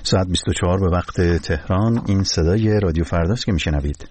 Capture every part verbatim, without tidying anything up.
ساعت بیست و چهار به وقت تهران. این صدای رادیو فرداست که میشنوید.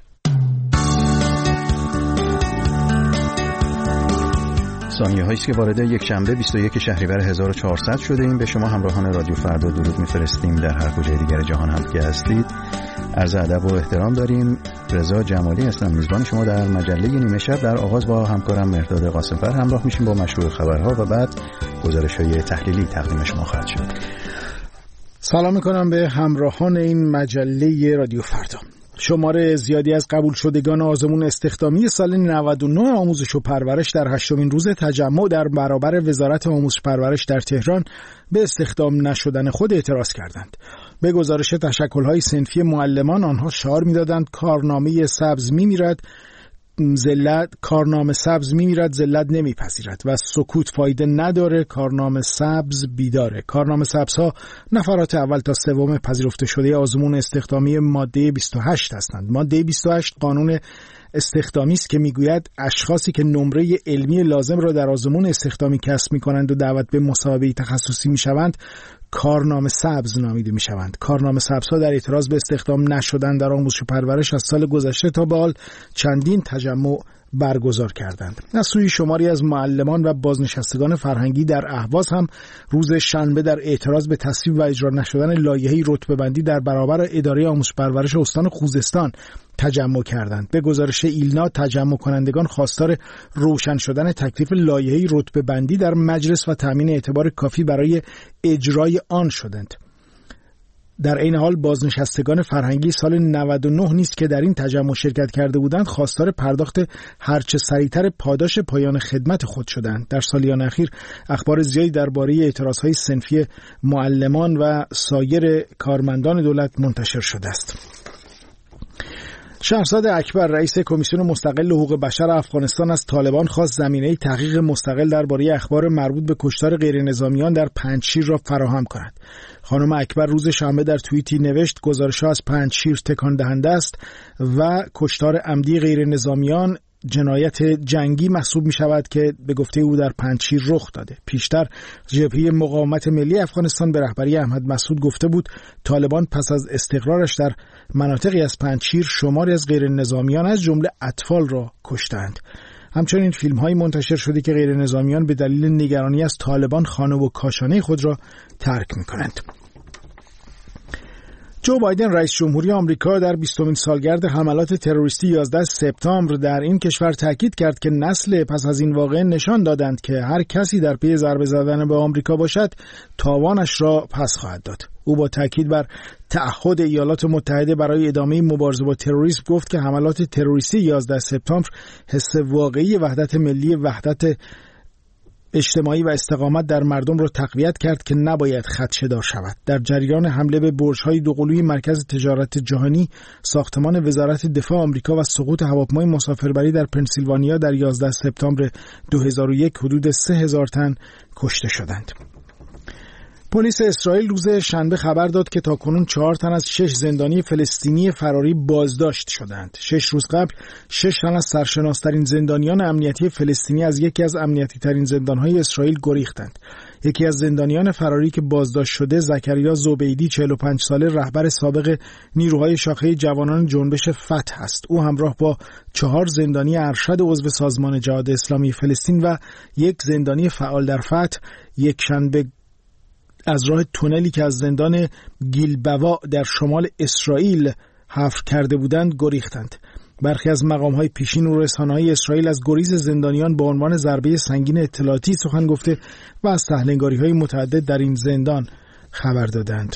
ثانیه هایی است که وارد یک شنبه بیست و یک شهریور هزار و چهارصد شده ایم. به شما همراهان رادیو فردا درود میفرستیم در هر کجای دیگر جهان هم که هستید. عرض ادب و احترام داریم. رضا جمالی هستم، میزبان شما در مجله نیمه شب. در آغاز با همکارم مهرداد قاسمفر همراه میشیم با مشروع خبرها و بعد گزارش‌های تحلیلی تقدیم شما خواهد شد. سلام میکنم به همراهان این مجله رادیو فردا. شمار زیادی از قبول شدگان آزمون استخدامی سال نود و نه آموزش و پرورش در هشتمین روز تجمع در برابر وزارت آموزش و پرورش در تهران به استخدام نشدن خود اعتراض کردند. به گزارش تشکل‌های صنفی معلمان، آنها شعار می‌دادند کارنامه سبز می‌میرد، ذلت کارنامه سبز می‌میرد، ذلت نمی‌پذیرد و سکوت فایده نداره، کارنامه سبز بیداره. کارنامه سبزها نفرات اول تا سوم پذیرفته شده آزمون استخدامی ماده بیست و هشت هستند. ماده بیست و هشت قانون استخدامی است که میگوید اشخاصی که نمره علمی لازم را در آزمون استخدامی کسب می‌کنند و دعوت به مسابقه تخصصی می‌شوند کارنامه سبز نامیده می‌شوند. کارنامه سبزها در اعتراض به استخدام نشدن در آموزش و پرورش از سال گذشته تا به حال چندین تجمع برگزار کردند. از سوی شماری از معلمان و بازنشستگان فرهنگی در اهواز هم روز شنبه در اعتراض به تصویب و اجرا نشدن لایحه رتبه‌بندی در برابر اداره آموزش و پرورش استان خوزستان تجمع کردند. به گزارش ایلنا، تجمع کنندگان خواستار روشن شدن تکلیف لایحه رتبه‌بندی در مجلس و تامین اعتبار کافی برای اجرای آن شدند. در این حال بازنشستگان فرهنگی سال نود و نه نیست که در این تجمع شرکت کرده بودند خواستار پرداخت هرچه سریعتر پاداش پایان خدمت خود شدند. در سالیان اخیر اخبار زیادی درباره اعتراضهای صنفی معلمان و سایر کارمندان دولت منتشر شده است. شهرزاد اکبر، رئیس کمیسیون مستقل حقوق بشر افغانستان، از طالبان خواست زمینه تحقیق مستقل درباره اخبار مربوط به کشتار غیرنظامیان در پنجشیر را فراهم کند. خانم اکبر روز شنبه در توییتی نوشت گزارش‌ها از پنجشیر تکان دهنده است و کشتار عمدی غیرنظامیان جنایت جنگی محسوب می شود که به گفته او در پنجشیر رخ داده. پیشتر جبهه مقاومت ملی افغانستان به رهبری احمد مسعود گفته بود طالبان پس از استقرارش در مناطقی از پنجشیر شماری از غیرنظامیان از جمله اطفال را کشتند. همچنین فیلم های منتشر شده که غیرنظامیان به دلیل نگرانی از طالبان خانه و کاشانه خود را ترک می کنند. جو بایدن، رئیس جمهوری آمریکا، در بیستمین سالگرد حملات تروریستی یازده سپتامبر در این کشور تاکید کرد که نسل پس از این واقعه نشان دادند که هر کسی در پی ضربه زدن به آمریکا باشد تاوانش را پس خواهد داد. او با تاکید بر تعهد ایالات متحده برای ادامه مبارزه با تروریسم گفت که حملات تروریستی یازده سپتامبر حس واقعی وحدت ملی، وحدت اجتماعی و استقامت در مردم را تقویت کرد که نباید خدشه‌دار شود. در جریان حمله به برج‌های دوقلوی مرکز تجارت جهانی، ساختمان وزارت دفاع آمریکا و سقوط هواپیمای مسافربری در پنسیلوانیا در یازده سپتامبر دو هزار و یک حدود سه هزار تن کشته شدند. پلیس اسرائیل روز شنبه خبر داد که تاکنون چهار تن از شش زندانی فلسطینی فراری بازداشت شدند. شش روز قبل شش تن از سرشناس‌ترین زندانیان امنیتی فلسطینی از یکی از امنیتی ترین زندان‌های اسرائیل گریختند. یکی از زندانیان فراری که بازداشت شده زکریا زبیدی، چهل و پنج ساله، رهبر سابق نیروهای شاخه جوانان جنبش فتح است. او همراه با چهار زندانی ارشد عضو سازمان جهاد اسلامی فلسطین و یک زندانی فعال در فتح یک شنبه از راه تونلی که از زندان گیلبوا در شمال اسرائیل حفر کرده بودند گریختند. برخی از مقام‌های پیشین و رسانه‌های اسرائیل از گریز زندانیان به عنوان ضربه سنگین اطلاعاتی سخن گفته و از تحلیل‌نگاری‌های متعدد در این زندان خبر دادند.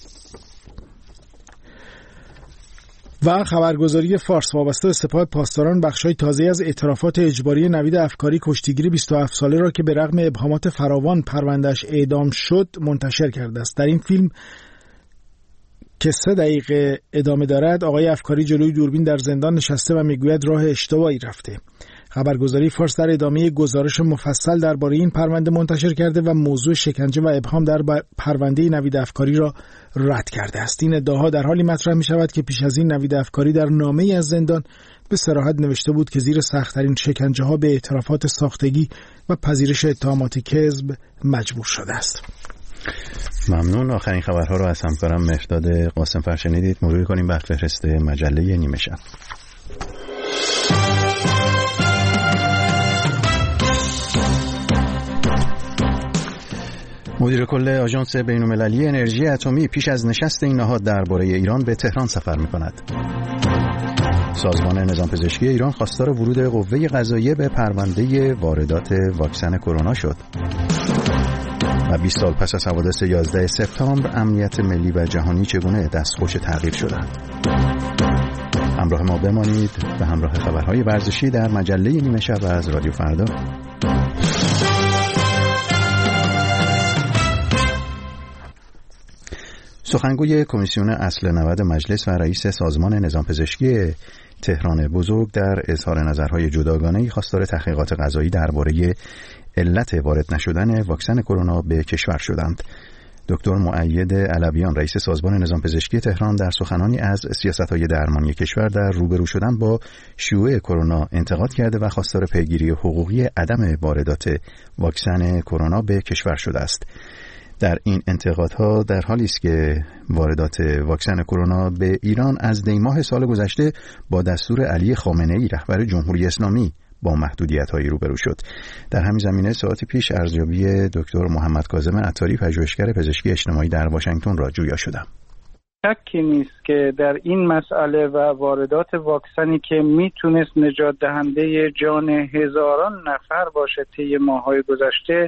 و خبرگزاری فارس وابسته به سپاه پاسداران بخشای تازه از اعترافات اجباری نوید افکاری، کشتیگیر بیست و هفت ساله را که به رغم ابهامات فراوان پروندهش اعدام شد منتشر کرده است. در این فیلم که سه دقیقه ادامه دارد، آقای افکاری جلوی دوربین در زندان نشسته و میگوید راه اشتباهی رفته. خبرگزاری فارس در ادامه گزارش مفصل درباره این پرونده منتشر کرده و موضوع شکنجه و ابهام در پرونده نوید افکاری را رد کرده است. این ادعاها در حالی مطرح می شود که پیش از این نوید افکاری در نامه‌ای از زندان به صراحت نوشته بود که زیر سخت‌ترین شکنجه‌ها به اعترافات ساختگی و پذیرش اتهامات کذب مجبور شده است. ممنون. آخرین خبرها رو از همکارم مهرداد قاسم‌فر شنیدید. مرور کنیم بر فهرست مجله نیمه شب. مدیر کل آژانس بین‌المللی انرژی اتمی پیش از نشست این نهاد درباره ایران به تهران سفر می‌کند. سازمان نظام پزشکی ایران خواستار ورود قوه قضاییه به پرونده واردات واکسن کرونا شد. و بیست سال پس از حوادث یازده سپتامبر امنیت ملی و جهانی چگونه دستخوش تغییر شدند. همراه ما بمانید به همراه خبرهای ورزشی در مجله نیمه شب از رادیو فردا. سخنگوی کمیسیون اصل نود مجلس و رئیس سازمان نظام پزشکی تهران بزرگ در اظهار نظرهای جداگانه‌ای خواستار تحقیقات قضایی درباره علت وارد نشدن واکسن کرونا به کشور شدند. دکتر مؤید علویان رئیس سازمان نظام پزشکی تهران در سخنانی از سیاست‌های درمانی کشور در روبرو شدن با شیوع کرونا انتقاد کرده و خواستار پیگیری حقوقی عدم واردات واکسن کرونا به کشور شده است. در این انتقادها در حالی است که واردات واکسن کرونا به ایران از دی ماه سال گذشته با دستور علی خامنه‌ای رهبر جمهوری اسلامی با محدودیت‌هایی روبرو شد. در همین زمینه ساعتی پیش ارزیابی دکتر محمد کاظم عطاری پژوهشگر پزشکی اجتماعی در واشنگتن را جویا شدم. شکی نیست که در این مسئله و واردات واکسنی که میتونست نجات دهنده جان هزاران نفر باشه طی ماه‌های گذشته،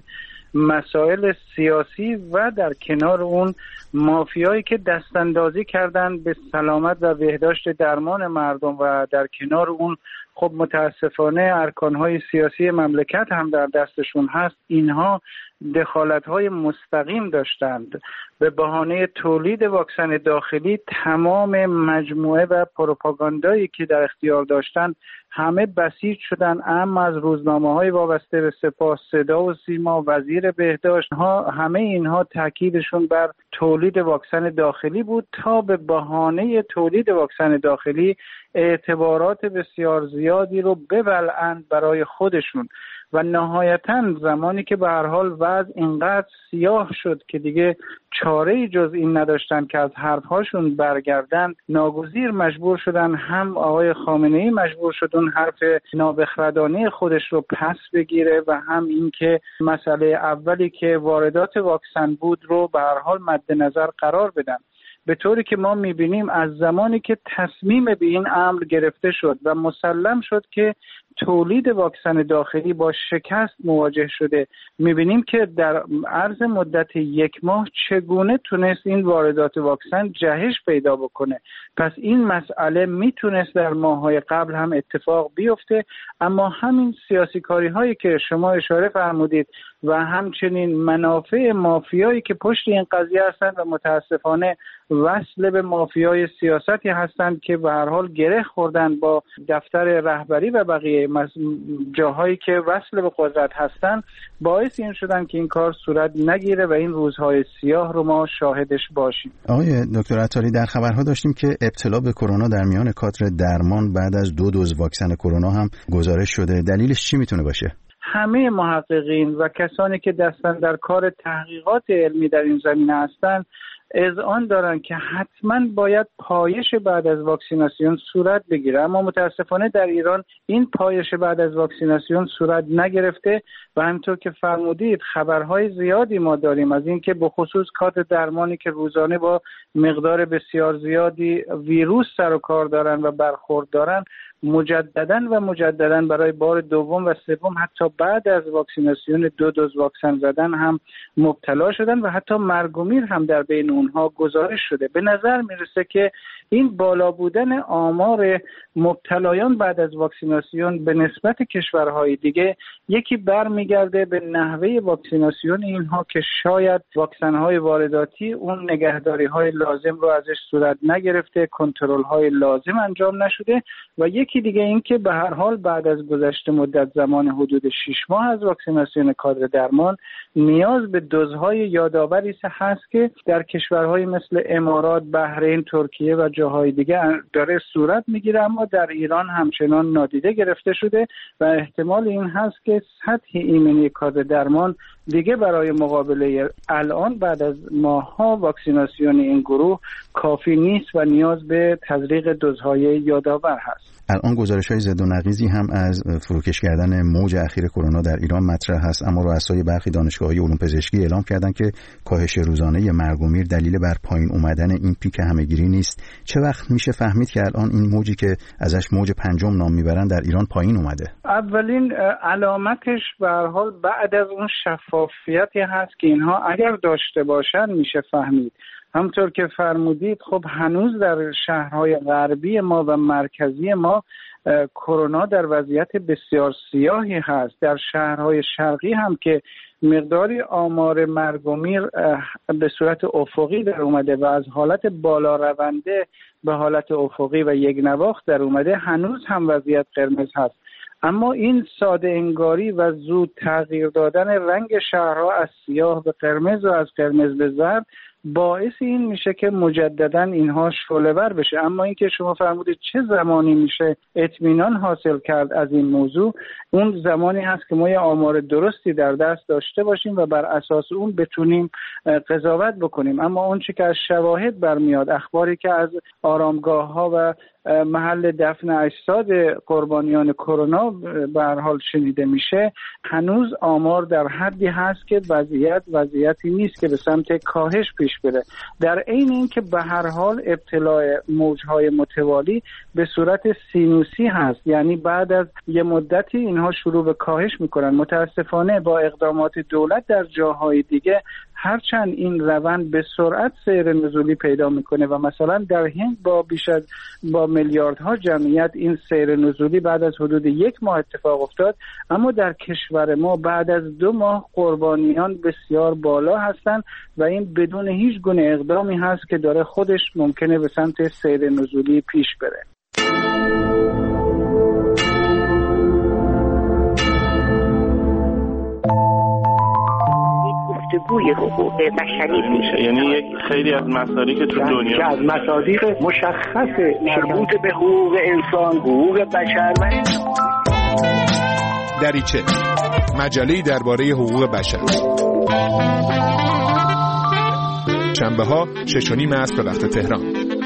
مسائل سیاسی و در کنار اون مافیایی که دستاندازی کردن به سلامت و بهداشت درمان مردم و در کنار اون خب متاسفانه ارکانهای سیاسی مملکت هم در دستشون هست، اینها دخالت‌های مستقیم داشتند. به بهانه تولید واکسن داخلی تمام مجموعه و پروپاگاندایی که در اختیار داشتند همه بسیج شدن، اما از روزنامه‌های وابسته به سپاه، صدا و سیما، وزیر بهداشت ها، همه اینها تاکیدشون بر تولید واکسن داخلی بود تا به بهانه تولید واکسن داخلی اعتبارات بسیار زیادی رو ببلعند برای خودشون. و نهایتاً زمانی که به هر حال وضع اینقدر سیاه شد که دیگه چاره‌ای جز این نداشتن که از حرفهاشون برگردن، ناگزیر مجبور شدن، هم آقای خامنه‌ای مجبور شد اون حرف نابخردانه خودش رو پس بگیره و هم این که مسئله اولی که واردات واکسن بود رو به هر حال مد نظر قرار بدن. به طوری که ما می‌بینیم از زمانی که تصمیم به این امر گرفته شد و مسلم شد که تولید واکسن داخلی با شکست مواجه شده، می‌بینیم که در عرض مدت یک ماه چگونه تونست این واردات واکسن جهش پیدا بکنه. پس این مسئله میتونست در ماه‌های قبل هم اتفاق بیفته، اما همین سیاسی کاری‌هایی که شما اشاره فرمودید و همچنین منافع مافیایی که پشت این قضیه هستند و متاسفانه وصل به مافیای سیاستی هستند که به هر حال گره خوردن با دفتر رهبری و بقیه جاهایی که وصل به قدرت هستند، باعث این شدن که این کار صورت نگیره و این روزهای سیاه رو ما شاهدش باشیم. آقای دکتر عطاری، در خبرها داشتیم که ابتلا به کرونا در میان کادر درمان بعد از دو دوز واکسن کرونا هم گزارش شده. دلیلش چی میتونه باشه؟ همه محققین و کسانی که دستن در کار تحقیقات علمی در این زمینه هستند اذعان دارن که حتما باید پایش بعد از واکسیناسیون صورت بگیره، اما متاسفانه در ایران این پایش بعد از واکسیناسیون صورت نگرفته و همونطور که فرمودید خبرهای زیادی ما داریم از این که به خصوص کادر درمانی که روزانه با مقدار بسیار زیادی ویروس سر و کار دارن و برخورد دارن، مجدداً و مجدداً برای بار دوم و سوم حتی بعد از واکسیناسیون دو دوز واکسن زدن هم مبتلا شدن و حتی مرگ و میر هم در بین اونها گزارش شده. به نظر میرسه که این بالا بودن آمار مبتلایان بعد از واکسیناسیون به نسبت کشورهای دیگه یکی برمیگرده به نحوه واکسیناسیون اینها که شاید واکسن‌های وارداتی اون نگهداری‌های لازم رو ازش صورت نگرفته، کنترل‌های لازم انجام نشده و یکی یکی دیگه این که به هر حال بعد از گذشت مدت زمان حدود شش ماه از واکسیناسیون کادر درمان نیاز به دوزهای یادآوری هست که در کشورهای مثل امارات، بحرین، ترکیه و جاهای دیگه داره صورت میگیره، اما در ایران همچنان نادیده گرفته شده و احتمال این هست که سطح ایمنی کادر درمان دیگه برای مقابله الان بعد از ماه‌ها واکسیناسیون این گروه کافی نیست و نیاز به تزریق دوزهای یادآور هست. الان گزارش‌های ضد و نقیضی هم از فروکش کردن موج اخیر کرونا در ایران مطرح هست، اما رؤسای برخی دانشگاه‌های علوم پزشکی اعلام کردند که کاهش روزانه مرگ و میر دلیل بر پایین اومدن این پیک همه‌گیری نیست. چه وقت میشه فهمید که الان این موجی که ازش موج پنجم نام میبرن در ایران پایین اومده؟ اولین علامتش به هر حال بعد از اون شفافیتی هست که اینها اگر داشته باشن میشه فهمید. همطور که فرمودید خب هنوز در شهرهای غربی ما و مرکزی ما کرونا در وضعیت بسیار سیاهی هست. در شهرهای شرقی هم که مقداری آمار مرگ و میر به صورت افقی در اومده و از حالت بالا رونده به حالت افقی و یک نواخت در اومده، هنوز هم وضعیت قرمز هست. اما این ساده انگاری و زود تغییر دادن رنگ شهرها از سیاه به قرمز و از قرمز به زرد باعث این میشه که مجددا اینها شعله‌ور بشه. اما اینکه شما فرمودید چه زمانی میشه اطمینان حاصل کرد از این موضوع، اون زمانی هست که ما یه آمار درستی در دست داشته باشیم و بر اساس اون بتونیم قضاوت بکنیم. اما اون چی که از شواهد برمیاد، اخباری که از آرامگاه‌ها و محل دفن اجساد قربانیان کرونا به هر حال شنیده میشه، هنوز آمار در حدی هست که وضعیت وضعیتی نیست که به سمت کاهش پیش بره. در عین اینکه به هر حال ابتلاع موجهای متوالی به صورت سینوسی هست، یعنی بعد از یه مدتی اینها شروع به کاهش میکنن. متاسفانه با اقدامات دولت در جاهای دیگه هرچند این روند به سرعت سیر نزولی پیدا میکنه و مثلا در هند با بیش از با میلیاردها جمعیت این سیر نزولی بعد از حدود یک ماه اتفاق افتاد، اما در کشور ما بعد از دو ماه قربانیان بسیار بالا هستند و این بدون هیچ گونه اقدامی هست که داره خودش ممکنه به سمت سیر نزولی پیش بره. گفتگوی حقوق بشری میشه، یعنی یک خیلی از مصادیق تو دنیا که از مصادیق مشخص مربوط به حقوق انسان، حقوق بشر و دریچه، مجله‌ای درباره حقوق بشر. شنبه‌ها شش و نیم عصر به وقت تهران.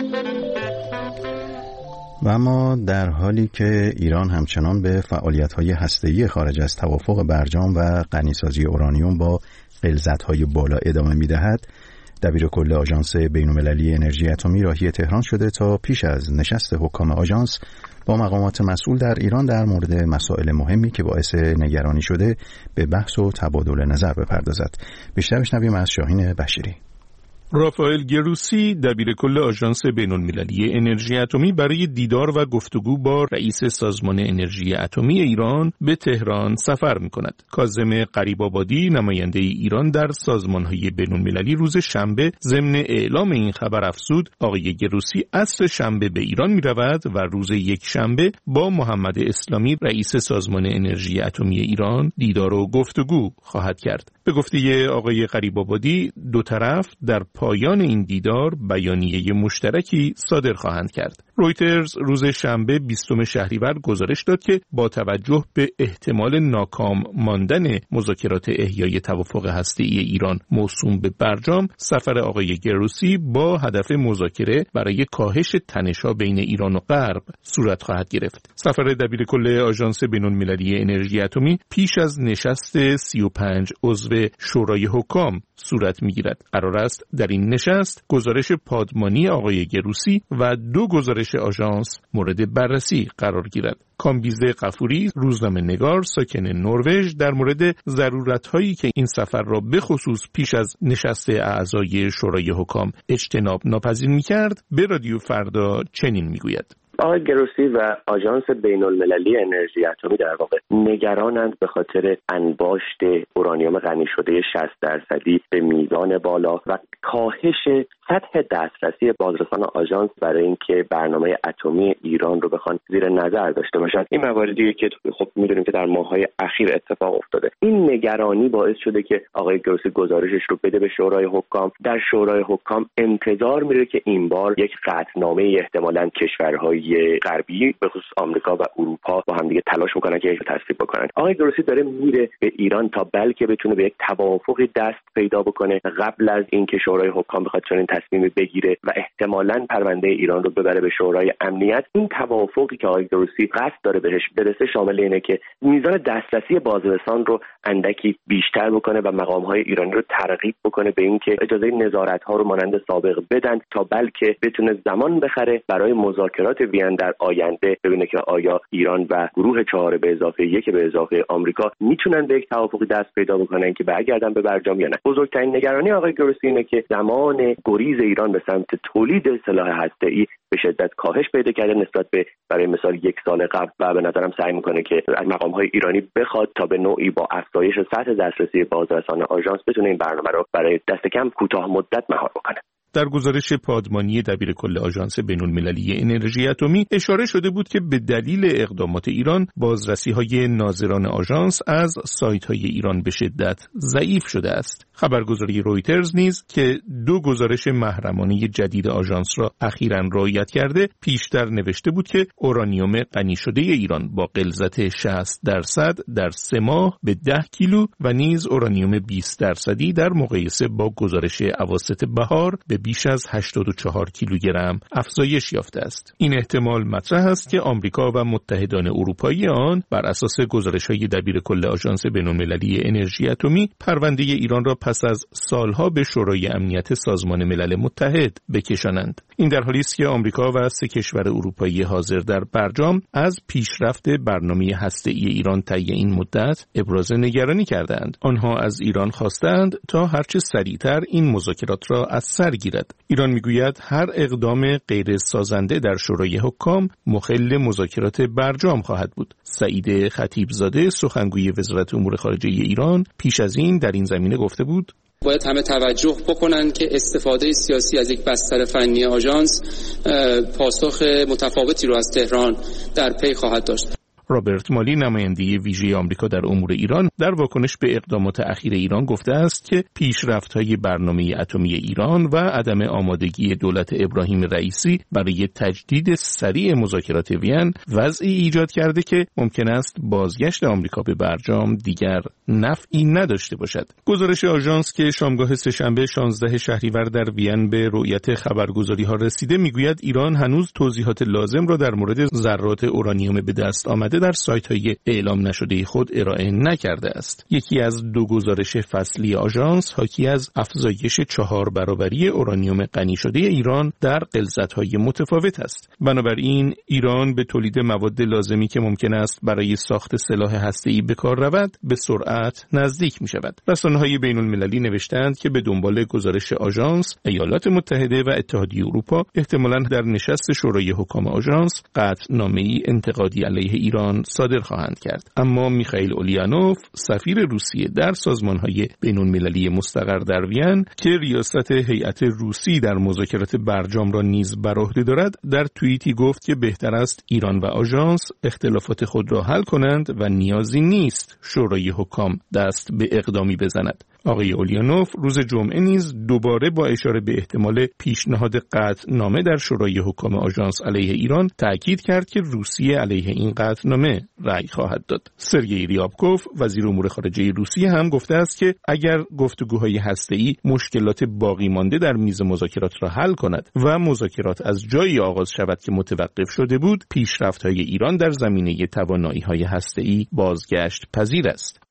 و اما در حالی که ایران همچنان به فعالیت‌های هسته‌ای خارج از توافق برجام و غنیسازی اورانیوم با غلظت‌های بالا ادامه می‌دهد، دبیرکل آژانس بین‌المللی انرژی اتمی راهی تهران شده تا پیش از نشست حکام آژانس با مقامات مسئول در ایران در مورد مسائل مهمی که باعث نگرانی شده به بحث و تبادل نظر بپردازد. بیشتر بشنویم از شاهین بشیری. رافائل گروسی دبیرکل آژانس بین‌المللی انرژی اتمی برای دیدار و گفتگو با رئیس سازمان انرژی اتمی ایران به تهران سفر می‌کند. کاظم غریب‌آبادی نماینده ایران در سازمان‌های بین‌المللی روز شنبه ضمن اعلام این خبر افزود آقای گروسی عصر شنبه به ایران می‌رود و روز یک شنبه با محمد اسلامی رئیس سازمان انرژی اتمی ایران دیدار و گفتگو خواهد کرد. به گفته آقای غریب‌آبادی دو طرف در پایان این دیدار بیانیه مشترکی صادر خواهند کرد. رویترز روز شنبه بیستم شهریور گزارش داد که با توجه به احتمال ناکام ماندن مذاکرات احیای توافق هسته‌ای ایران موسوم به برجام، سفر آقای گروسی با هدف مذاکره برای کاهش تنش‌ها بین ایران و غرب صورت خواهد گرفت. سفر دبیرکل آژانس بین‌المللی انرژی اتمی پیش از نشست سی و پنج عضو شورای حکام صورت می‌گیرد. قرار است در این نشست گزارش پادمانی آقای گروسی و دو گزارش آژانس مورد بررسی قرار گیرد. کامبیزه غفوری، روزنامه‌نگار ساکن نروژ، در مورد ضرورت‌هایی که این سفر را به خصوص پیش از نشست اعضای شورای حکام اجتناب ناپذیر می‌کرد، به رادیو فردا چنین می‌گوید: آقای گروسی و آژانس بین‌المللی انرژی اتمی در واقع نگرانند به خاطر انباشت اورانیوم غنی شده شصت درصدی به میزان بالا و کاهش سطح دسترسی بازرسان آژانس برای اینکه برنامه اتمی ایران رو بخوان زیر نظر داشته باشن. این مواردیه که خب میدونیم که در ماه‌های اخیر اتفاق افتاده. این نگرانی باعث شده که آقای گروسی گزارشش رو بده به شورای حکام. در شورای حکام انتظار میره که این بار یک قطعنامه احتمالاً کشورهای غربی به خصوص آمریکا و اروپا با هم دیگه تلاش میکنن که تصویب بکنن. آقای گروسی داره میره به ایران تا بلکه بتونه به یک توافقی دست پیدا بکنه قبل از اینکه شورای حکام بخواد چنین تصمیمی بگیره و احتمالاً پرونده ایران رو ببره به شورای امنیت. این توافقی که آقای گروسی قصد داره بهش برسه شامل اینه که میزان دسترسی بازرسان رو اندکی بیشتر بکنه و مقام‌های ایرانی رو ترغیب بکنه به اینکه اجازه نظارت‌ها رو مانند سابق بدن تا بلکه بتونه زمان بخره برای مذاکرات وین در آینده، ببینه که آیا ایران و گروه چهار به اضافه یک به اضافه آمریکا میتونن به یک توافقی دست پیدا بکنن که برگردن به برجام یا نه. بزرگترین نگرانی آقای گروسی اینه که زمان گریز ایران به سمت تولید سلاح هسته‌ای به شدت کاهش پیدا کرده نسبت به برای مثال یک سال قبل و به نظرم سعی میکنه که از مقام‌های ایرانی بخواد تا به نوعی با افزایش سطح دسترسی بازرسان آژانس بتونه این برنامه رو برای دست کم کوتاه مدت مهار بکنه. در گزارش پادمانی دبیرکل آژانس بین‌المللی انرژی اتمی اشاره شده بود که به دلیل اقدامات ایران بازرسی‌های ناظران آژانس از سایت‌های ایران به شدت ضعیف شده است. خبرگزاری رویترز نیز که دو گزارش محرمانه جدید آژانس را اخیراً رعایت کرده پیشتر نوشته بود که اورانیوم غنی شده ایران با غلظت شصت درصد در سه ماه به ده کیلو و نیز اورانیوم بیست درصدی در مقایسه با گزارش اواسط بهار به بیش از هشتاد و چهار کیلوگرم افزایش یافته است. این احتمال مطرح است که آمریکا و متحدان اروپایی آن بر اساس گزارش‌های دبیرکل آژانس بین‌المللی انرژی اتمی پرونده ایران را پس از سالها به شورای امنیت سازمان ملل متحد بکشانند. این در حالی است که آمریکا و سه کشور اروپایی حاضر در برجام از پیشرفت برنامه هسته‌ای ایران طی این مدت ابراز نگرانی کردند. آنها از ایران خواستند تا هرچه سریعتر این مذاکرات را از سر گیرد. ایران میگوید هر اقدام غیر سازنده در شورای حکام مخل مذاکرات برجام خواهد بود. سعید خطیبزاده سخنگوی وزارت امور خارجه ایران پیش از این در این زمینه گفته بود باید همه توجه بکنن که استفاده سیاسی از یک بستر فنی آژانس پاسخ متفاوتی رو از تهران در پی خواهد داشت. رابرت مالی نماینده ویژه آمریکا در امور ایران در واکنش به اقدامات اخیر ایران گفته است که پیشرفت‌های برنامه اتمی ایران و عدم آمادگی دولت ابراهیم رئیسی برای تجدید سریع مذاکرات وین وضعی ایجاد کرده که ممکن است بازگشت آمریکا به برجام دیگر نفعی نداشته باشد. گزارش آژانس که شامگاه سه‌شنبه شانزده شهریور در وین به رؤیت خبرگزاری‌ها رسیده میگوید ایران هنوز توضیحات لازم را در مورد ذرات اورانیوم به دست آمده در سایت‌های اعلام نشده خود ارائه نکرده است. یکی از دو گزارش فصلی آژانس حاکی از افزایش چهار برابری اورانیوم غنی شده ایران در غلظت‌های متفاوت است. بنابراین ایران به تولید مواد لازمی که ممکن است برای ساخت سلاح هسته‌ای به کار رود به سرعت نزدیک می‌شود. رسانه‌های بین‌المللی نوشتند که به دنبال گزارش آژانس ایالات متحده و اتحادیه اروپا احتمالاً در نشست شورای حکام آژانس قطعنامه‌ای انتقادی علیه ایران صادر خواهند کرد. اما میخائیل اولیانوف سفیر روسیه در سازمان‌های بین‌المللی مستقر در وین که ریاست هیئت روسی در مذاکرات برجام را نیز بر عهده دارد در توییتی گفت که بهتر است ایران و آژانس اختلافات خود را حل کنند و نیازی نیست شورای حکام دست به اقدامی بزند. آقای اولیانوف روز جمعه نیز دوباره با اشاره به احتمال پیشنهاد قطعنامه در شورای حکام آژانس علیه ایران تأکید کرد که روسیه علیه این قطعنامه رأی خواهد داد. سرگئی ریابکوف وزیر امور خارجه روسیه هم گفته است که اگر گفتگوهای هسته‌ای مشکلات باقی مانده در میز مذاکرات را حل کند و مذاکرات از جایی آغاز شود که متوقف شده بود، پیشرفت‌های ایران در زمینه توانایی‌های هسته‌ای بازگشت پذیر است.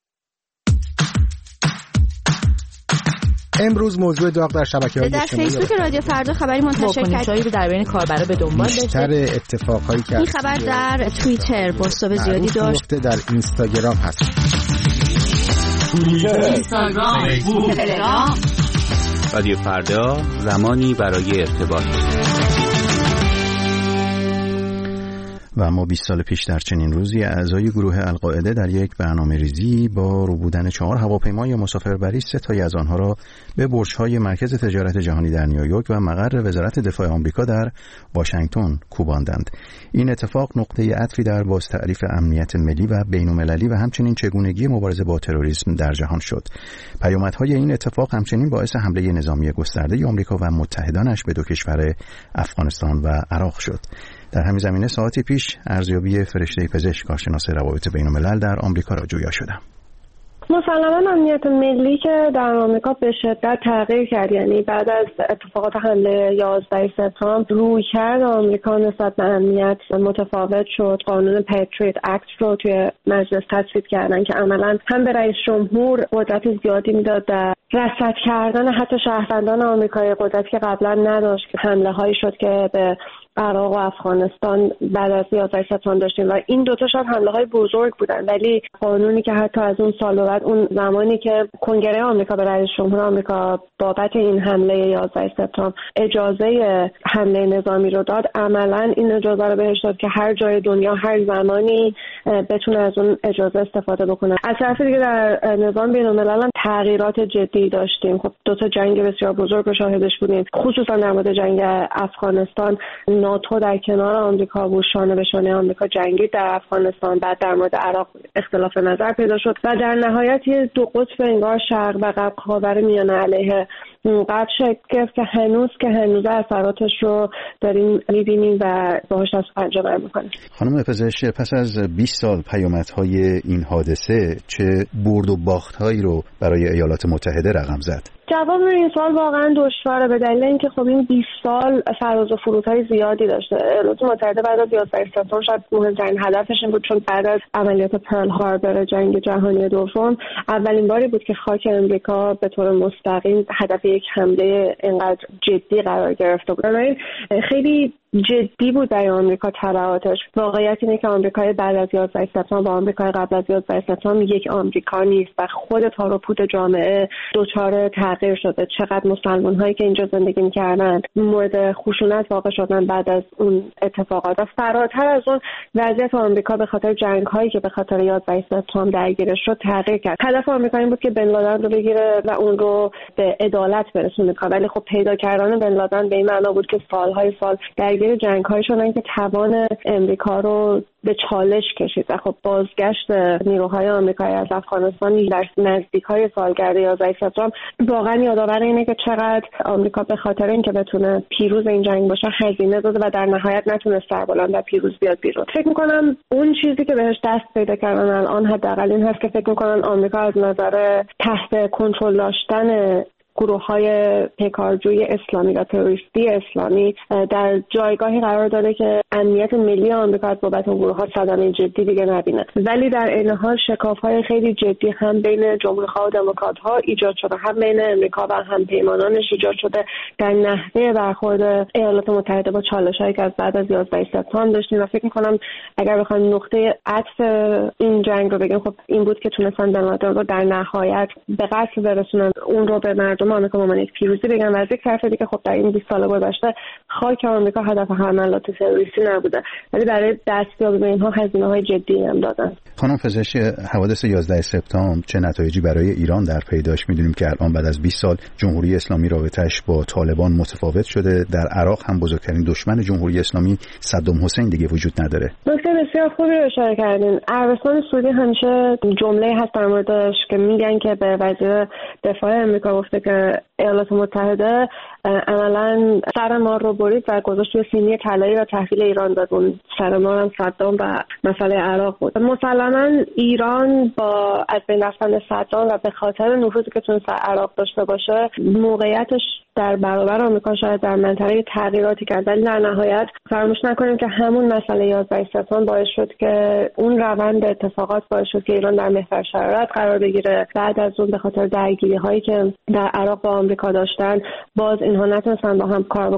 امروز موضوع داغ در شبکه‌های اجتماعی در فیسبوک رادیو فردا خبری منتشر کرد رو در بین کاربرا به دنبال داشته. بیشتر اتفاقایی که این خبر در توییتر پست‌های زیادی داشت. در اینستاگرام هست. توییتر، اینستاگرام، فیسبوک، تلگرام. رادیو فردا زمانی برای ارتباط. و اما بیست سال پیش در چنین روزی اعضای گروه القاعده در یک برنامه‌ریزی با ربودن چهار هواپیمای مسافربری سه تایی از آنها را به برج‌های مرکز تجارت جهانی در نیویورک و مقر وزارت دفاع آمریکا در واشنگتن کوباندند. این اتفاق نقطه عطفی در بازتعریف امنیت ملی و بین‌المللی و همچنین چگونگی مبارزه با تروریسم در جهان شد. پیامدهای این اتفاق همچنین باعث حمله نظامی گسترده آمریکا و متحدانش به دو کشور افغانستان و عراق شد. در همین زمینه ساعتی پیش ارزیابی فرشته پزشک کارشناس روابط بین‌الملل در آمریکا را جویا شدم. مسلماً امنیت ملی که در آمریکا به شدت تغییر کرد، یعنی بعد از اتفاقات حمله یازده سپتامبر رویکرد آمریکا نسبت به امنیت متفاوت شد. قانون پتریوت اکت رو توی مجلس تصویب کردن که عملاً هم به رئیس جمهور قدرت زیادی میداد در رصد کردن حتی شهروندان آمریکایی، قدرتی که قبلا نداشت، که حمله هایی شد که به عراق و افغانستان بعد از یازده سپتامبر داشتیم و این دوتا شاید حمله های بزرگ بودن، ولی قانونی که حتی از اون سال بعد اون زمانی که کنگره آمریکا به رئیس جمهور آمریکا بابت این حمله یازده سپتامبر اجازه حمله نظامی رو داد، عملا این اجازه رو بهش داد که هر جای دنیا هر زمانی بتونه از اون اجازه استفاده بکنه. از طرف دیگه در نظام بین‌الملل هم تغییرات جدی داشتیم. خب دو تا جنگ بسیار بزرگ رو شاهدش بودیم، خصوصا در مورد جنگ افغانستان ناتو در کنار آمریکا بود، شانه به شانه آمریکا جنگید در افغانستان. بعد در مورد عراق اختلاف نظر پیدا شد و در نهایت یه دو قطب انگار شرق و غرب خاورمیانه علیه غرب شکل گرفت که هنوز که هنوز اثراتش رو داریم می‌بینیم و باهاش دست و پنجه نرم می‌کنیم. خانم پزشک، پس از بیست سال پیامدهای این حادثه چه برد و باخت‌هایی رو برای ایالات متحده رقم زد؟ جواب این سوال واقعا دشواره به دلیل اینکه خب این بیست سال فراز و فرودهای زیادی داشته. ایالات متحده بعد از یازده سپتامبر شاید مهمترین هدفش این بود، چون بعد از عملیات پرل هاربر جنگ جهانی دوم اولین باری بود که خاک امریکا به طور مستقیم هدف یک حمله اینقدر جدی قرار گرفته بود. خیلی جدی بود برای آمریکا تبعاتش. واقعیت اینه که آمریکای بعد از یازده سپتامبر با آمریکای قبل از یازده سپتامبر یک آمریکا نیست و خود تار و پود جامعه دچار تغییر شده. چقدر مسلمان‌هایی که اینجا زندگی می‌کردن مورد خشونت واقع شدن بعد از اون اتفاقات. فراتر از اون وضعیت آمریکا به خاطر جنگ‌هایی که به خاطر یازده سپتامبر درگیرش شد تغییر کرد. هدف آمریکا این بود که بن لادن رو بگیره و اون رو به عدالت برسونه، ولی خب پیدا کردن بن لادن به این معنا بود که سال‌های سال درگیر جنگ‌های شدن که توان امریکا رو به چالش کشید و خب بازگشت نیروهای آمریکایی از افغانستان در نزدیک‌های سالگرد یازده سپتامبر واقعا یادآور اینه که چقدر آمریکا به خاطر اینکه بتونه پیروز این جنگ باشه هزینه داده و در نهایت نتونه سربلند و پیروز بیاد بیرون. فکر می‌کنم اون چیزی که بهش دست پیدا کردن الان حداقل این هست که فکر می‌کنن آمریکا از نظر تحت کنترل داشتن گروه‌های پیکارجوی اسلامی و تروریستی اسلامی در جایگاهی قرار داره که امنیت ملی آمریکا از بابت اون گروه‌ها صدمه جدی دیگه نبینه، ولی در این حال شکاف‌های خیلی جدی هم بین جمهوری‌خواه و دموکرات‌ها ایجاد شده، هم بین امریکا و هم پیمانانش ایجاد شده در نحوه برخورد ایالات متحده با چالش‌هایی که از بعد از یازده سپتامبر داشتیم و فکر می‌کنم اگر بخوایم نقطه عطف این جنگ رو بگیم خب این بود که تونستن بن لادن رو در نهایت به قتل برسونن، اون رو به مردم آمریکا به عنوان یک پیروزی بگن و از یک طرف دیگه خب در این بیست سال گذشته خاک آمریکا هدف حملات تروریستی نبوده، ولی برای دستیابی به اینها هزینه‌های جدی هم دادن. خانم پزشک، حوادث یازده سپتامبر چه نتایجی برای ایران در پی داشت؟ می‌دونیم که الان بعد از بیست سال جمهوری اسلامی رابطه‌اش با طالبان متفاوت شده. در عراق هم بزرگترین دشمن جمهوری اسلامی صدام حسین دیگه وجود نداره. نکته بسیار خوبی رو اشاره کردین. عربستان سعودی همیشه جمله هست در موردش که میگن که به وزیر دفاع آمریکا گفته که ایالات متحده عملاً سر ما رو برید و گذاشت توی سینی طلایی و تحویل ایران داد. اون سر ما هم صدام و مسئله عراق بود. مسلماً ایران با از بین رفتن صدام و به خاطر نفوذی که تونست عراق داشته باشه موقعیتش در برابر آمریکا شاید در منطقه تغییراتی کرد، ولی در نهایت فراموش نکنیم که همون مسئله یازده سپتامبر باعث شد که اون روند اتفاقات باعث شد که ایران در محور شرارت قرار بگیره. بعد از اون به خاطر درگیری هایی که در عراق با آمریکا داشتن باز اینها نتونستن با هم کار بکنن.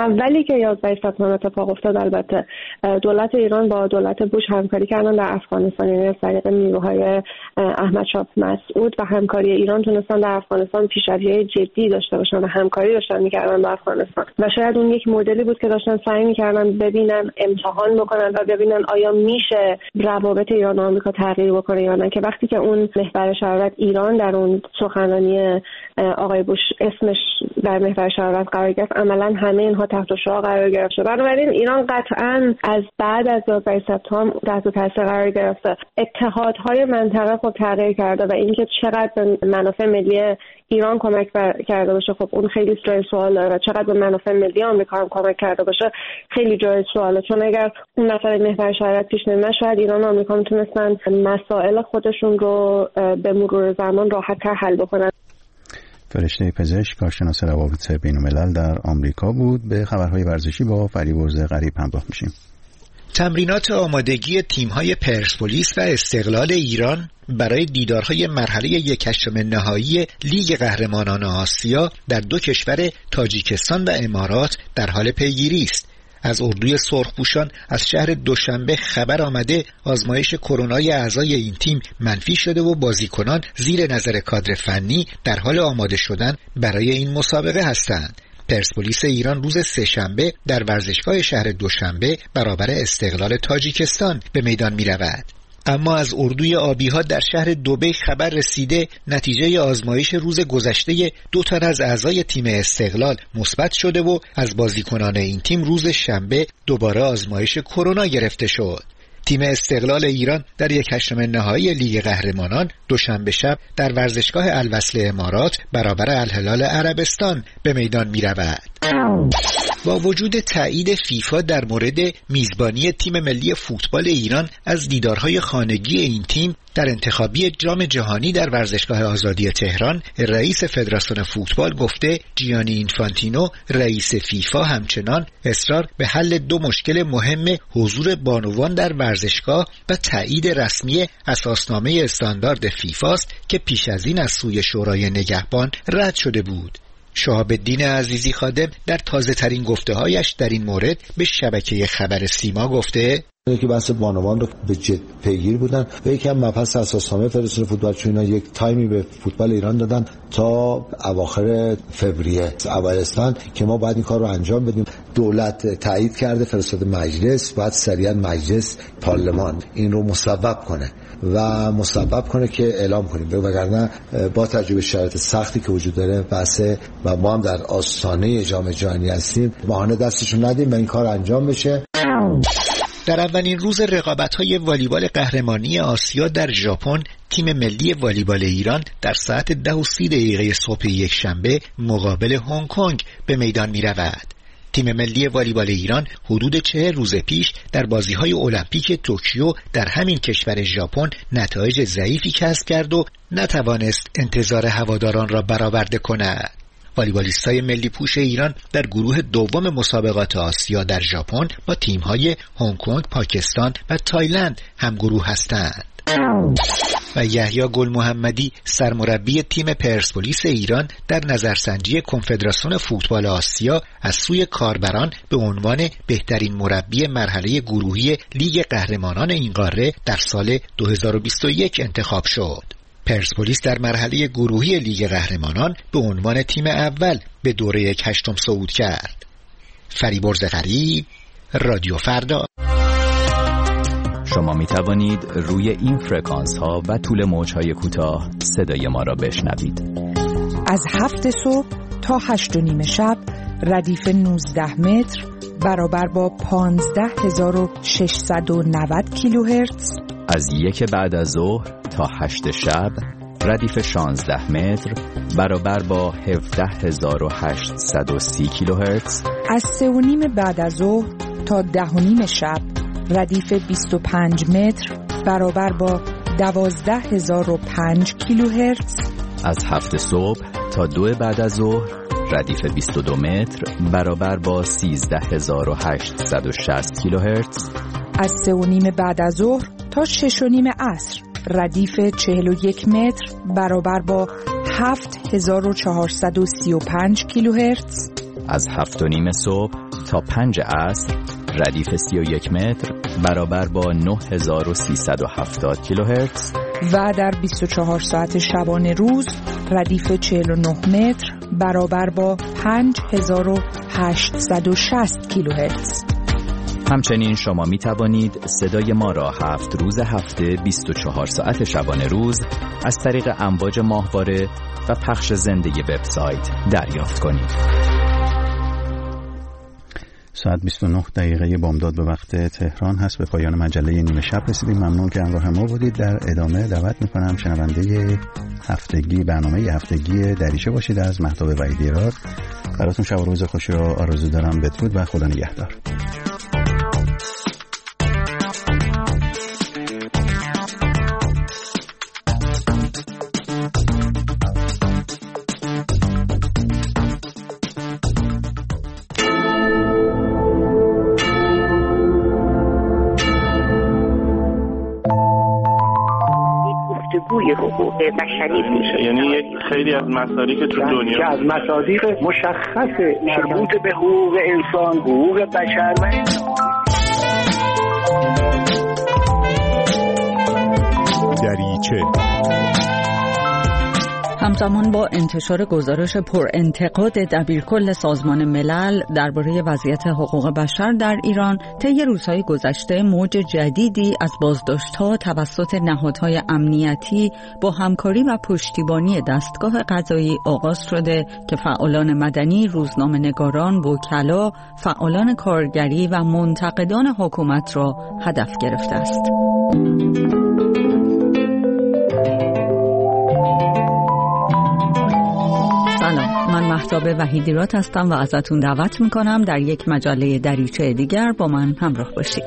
اولی که یازده سپتامبر اتفاق افتاد، البته دولت ایران با دولت بوش همکاری کردن در افغانستان، یعنی از طریق نیروهای احمد شاه مسعود و همکاری ایران تونستن در افغانستان پیشروی جدی داشته باشن و همکاری داشتن میکردن با افغانستان و شاید اون یک مدلی بود که داشتن سعی میکردن ببینن امتحان بکنن و ببینن آیا میشه روابط ایران و آمریکا تغییر بکنه یا نه، که وقتی که اون محور شرارت ایران در اون سخنرانی آقای بوش اسمش در محور شرارت قرار گرفت، عملا همه اینها تحت شعاع قرار گرفته. بنابراین ایران قطعاً از بعد از یازده سپتامبر تحت تاثیر قرار گرفته. اتحادهای منطقه خب تغییر کرده و اینکه چقدر به منافع ملی ایران کمک کرده باشه، خب اون خیلی جای سوال داره و چقدر به منافع ملی آمریکا هم کمک کرده باشه خیلی جای سواله، چون اگر اون مسئله محور شرارت پیش نمیاد شاید ایران و آمریکا میتونستن مسائل خودشون رو به مرور زمان راحت‌تر حل بکنن. فرشته پزشک، کارشناس روابط بین‌الملل در آمریکا بود. به خبرهای ورزشی با فریبرز غریب همراه میشیم. تمرینات آمادگی تیم‌های پرسپولیس و استقلال ایران برای دیدارهای مرحله یک هشتم نهایی لیگ قهرمانان آسیا در دو کشور تاجیکستان و امارات در حال پیگیری است. از اردوی سرخپوشان از شهر دوشنبه خبر آمده آزمایش کرونای اعضای این تیم منفی شده و بازیکنان زیر نظر کادر فنی در حال آماده شدن برای این مسابقه هستند. پرسپولیس ایران روز سه‌شنبه در ورزشگاه شهر دوشنبه برابر استقلال تاجیکستان به میدان می رود. اما از اردوی آبی‌ها در شهر دبی خبر رسیده نتیجه آزمایش روز گذشته دو تن از اعضای تیم استقلال مثبت شده و از بازیکنان این تیم روز شنبه دوباره آزمایش کرونا گرفته شد. تیم استقلال ایران در یک هشتم نهایی لیگ قهرمانان دوشنبه شب در ورزشگاه الوصل امارات برابر الهلال عربستان به میدان می رود. با وجود تایید فیفا در مورد میزبانی تیم ملی فوتبال ایران از دیدارهای خانگی این تیم در انتخابی جام جهانی در ورزشگاه آزادی تهران، رئیس فدراسیون فوتبال گفته جیانی اینفانتینو رئیس فیفا همچنان اصرار به حل دو مشکل مهم حضور بانوان در ورزشگاه و تایید رسمی اساسنامه استاندارد فیفا است که پیش از این از سوی شورای نگهبان رد شده بود. شهاب الدین عزیزی خادم در تازه ترین گفته هایش در این مورد به شبکه خبر سیما گفته که بحث بانوان رو به جد پیگیر بودن و یکی هم مبحث اساسنامه فدراسیون فوتبال، چون اینا یک تایمی به فوتبال ایران دادن تا اواخر فوریه اوایلستان که ما باید این کار رو انجام بدیم. دولت تایید کرده، فرستاده مجلس، باید سریعا مجلس پارلمان این رو مصوب کنه و مصوب کنه که اعلام کنیم، وگرنه با تجربه شرایط سختی که وجود داره بحث و ما هم در آستانه جام جهانی هستیم، بهانه دستشون ندیم و این کار انجام بشه. در اولین روز رقابت‌های والیبال قهرمانی آسیا در ژاپن، تیم ملی والیبال ایران در ساعت ده و سی دقیقه صبح یک شنبه مقابل هنگ کنگ به میدان می‌رود. تیم ملی والیبال ایران حدود چهل روز پیش در بازی‌های المپیک توکیو در همین کشور ژاپن نتایج ضعیفی کسب کرد و نتوانست انتظار هواداران را برآورده کند. والیبالیستای ملی پوش ایران در گروه دوم مسابقات آسیا در ژاپن با تیم‌های هنگ کنگ، پاکستان و تایلند همگروه هستند. و یحیی گل محمدی سرمربی تیم پرسپولیس ایران در نظرسنجی کنفدراسیون فوتبال آسیا از سوی کاربران به عنوان بهترین مربی مرحله گروهی لیگ قهرمانان این قاره در سال دو هزار و بیست و یک انتخاب شد. پرسپولیس در مرحله گروهی لیگ قهرمانان به عنوان تیم اول به دوره یک هشتم صعود کرد. فریبرز غریب، رادیو فردا. شما می توانید روی این فرکانس ها و طول موج های کوتاه صدای ما را بشنوید. از هفت صبح تا هشت و نیم شب ردیف نوزده متر برابر با پانزده هزار و ششصد و نود کیلوهرتز. از یک بعد از ظهر تا هشت شب ردیف شانزده متر برابر با هفده هزار و هشتصد و سی کیلوهرتز. از سه و نیم بعد از ظهر تا ده و نیم شب ردیف بیست و پنج متر برابر با دوازده هزار و پنج کیلوهرتز. از هفت صبح تا دو بعد از ظهر ردیف بیست و دو متر برابر با سیزده هزار و هشتصد و شصت کیلوهرتز. از سه و نیم بعد از ظهر تا شش و نیم عصر ردیف چهل و یک متر برابر با هفت هزار و چهارصد و سی و پنج کیلوهرتز. از هفت و نیم صبح تا پنج عصر ردیف سی و یک متر برابر با نه هزار و سیصد و هفتاد کیلوهرتز و در بیست و چهار ساعت شبانه روز ردیف چهل و نه متر برابر با پنج هزار و هشتصد و شصت کیلوهرتز. همچنین شما می توانید صدای ما را هفت روز هفته بیست و چهار ساعت شبانه روز از طریق امواج ماهواره و پخش زنده وبسایت دریافت کنید. ساعت بیست و نه دقیقه بامداد به وقت تهران هست. به پایان مجله نیمه شب رسیدیم. ممنون که همراه ما بودید. در ادامه دعوت میکنم شنونده هفتگی برنامه هفتگی دریچه باشید از مهتاب وحیدی‌راد. براتون شب و روز خوشی رو آرزو دارم. بدرود و خدا نگهدار. حقوق بشری میشه، یعنی یک خیلی از مصادیق که تو دنیا که از مصادیق مشخص مربوط به حقوق انسان، حقوق بشر و دریچه. همزمان با انتشار گزارش پر انتقاد دبیرکل سازمان ملل درباره وضعیت حقوق بشر در ایران، طی روزهای گذشته موج جدیدی از بازداشت‌ها توسط نهادهای امنیتی با همکاری و پشتیبانی دستگاه قضایی آغاز شده که فعالان مدنی، روزنامه‌نگاران، وکلا، فعالان کارگری و منتقدان حکومت را هدف گرفته است. سلام، من مهتاب وحیدی‌راد هستم و ازتون دعوت میکنم در یک مجله دریچه دیگر با من همراه باشید.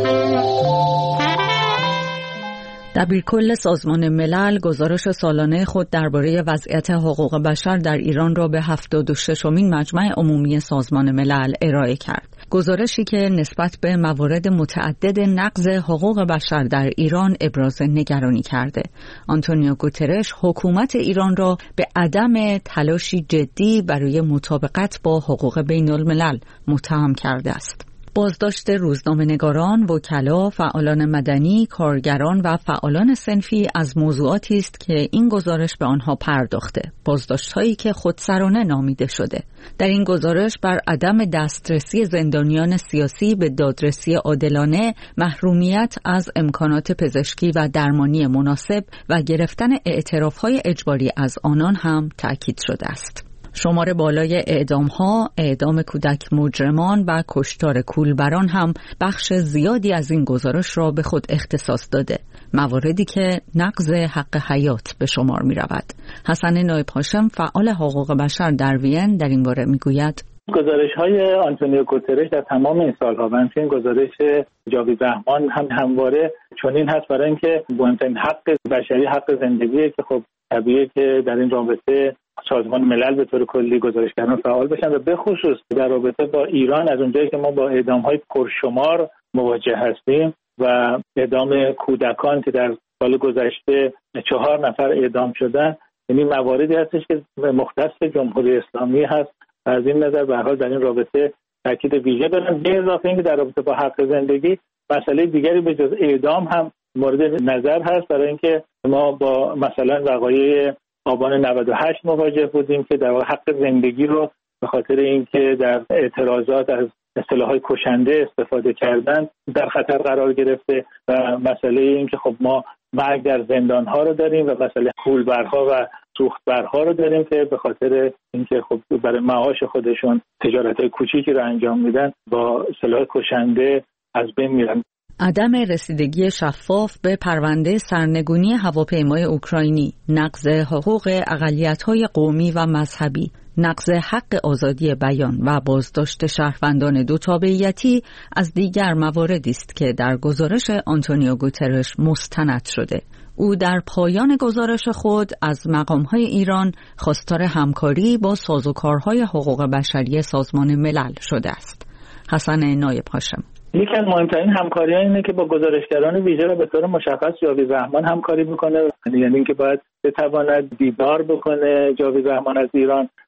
دبیرکل سازمان ملل گزارش سالانه خود درباره وضعیت حقوق بشر در ایران را به هفتاد و ششمین مجمع عمومی سازمان ملل ارائه کرد. گزارشی که نسبت به موارد متعدد نقض حقوق بشر در ایران ابراز نگرانی کرده. آنتونیو گوترش حکومت ایران را به عدم تلاشی جدی برای مطابقت با حقوق بین الملل متهم کرده است. بازداشت روزنامه‌نگاران، وکلا، فعالان مدنی، کارگران و فعالان صنفی از موضوعاتی است که این گزارش به آنها پرداخته. بازداشت‌هایی که خودسرانه نامیده شده. در این گزارش بر عدم دسترسی زندانیان سیاسی به دادرسی عادلانه، محرومیت از امکانات پزشکی و درمانی مناسب و گرفتن اعتراف‌های اجباری از آنان هم تأکید شده است. شمار بالای اعدام‌ها، اعدام کودک مجرمان و کشتار کولبران هم بخش زیادی از این گزارش را به خود اختصاص داده. مواردی که نقض حق حیات به شمار می‌رود. حسن نایب هاشم، فعال حقوق بشر در وین، در این باره می‌گوید: گزارش‌های آنتونیو گوترش در تمام این سال‌ها و همچنین گزارش جاوید رحمان هم همواره چنین هست، برای اینکه مهمترین حق بشری حق زندگیه که خب طبیعیه که در این رابطه سازمان ملل به طور کلی گزارشگران فعال بشن و به خصوص در رابطه با ایران از اونجایی که ما با اعدام‌های پرشمار مواجه هستیم و اعدام کودکان که در سال گذشته چهار نفر اعدام شدن، یعنی مواردی هستش که مختص جمهوری اسلامی هست و از این نظر به هر حال در این رابطه تاکید ویژه دارم. به اضافه اینکه در رابطه با حق زندگی مسئله دیگری به جز اعدام هم مورد نظر هست، برای اینکه ما با مثلا وقایع آبان نود و هشت مواجه بودیم که در واقع حق زندگی رو به خاطر اینکه در اعتراضات از اصطلاحات کشنده استفاده کردن در خطر قرار گرفته و مسئله اینکه خب ما مرگ در زندان‌ها رو داریم و مسئله کولبرها و سوختبرها رو داریم که به خاطر اینکه خب برای معاش خودشون تجارت‌های کوچیکی رو انجام میدن با سلاح کشنده از بین میرن. عدم رسیدگی شفاف به پرونده سرنگونی هواپیمای اوکراینی، نقض حقوق اقلیت‌های قومی و مذهبی، نقض حق آزادی بیان و بازداشت شهروندان دو تابعیتی از دیگر مواردی است که در گزارش آنتونیو گوترش مستند شده. او در پایان گزارش خود از مقام‌های ایران خواستار همکاری با سازوکارهای حقوق بشری سازمان ملل شده است. حسن نایب هاشم: یکی از مهمترین همکاری‌ها اینه که با گزارشگران ویژه را به طور مشخص جاوید رحمان همکاری میکنه، یعنی اینکه باید بتواند دیدار بکنه جاوید رحمان از ایران